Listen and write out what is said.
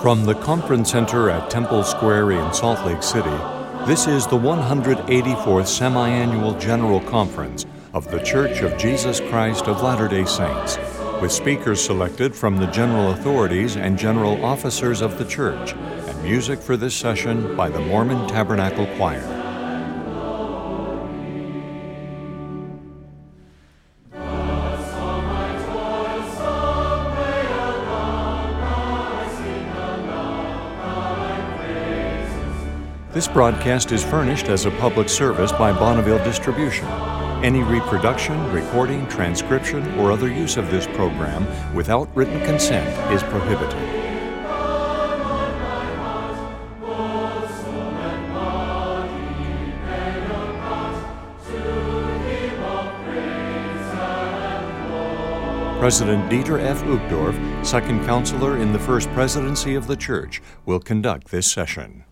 From the Conference Center at Temple Square in Salt Lake City, this is the 184th Semi-Annual General Conference of The Church of Jesus Christ of Latter-day Saints, with speakers selected from the general authorities and general officers of the church, and music for this session by the Mormon Tabernacle Choir. This broadcast is furnished as a public service by Bonneville Distribution. Any reproduction, recording, transcription, or other use of this program without written consent is prohibited. President Dieter F. Uchtdorf, second counselor in the First Presidency of the Church, will conduct this session.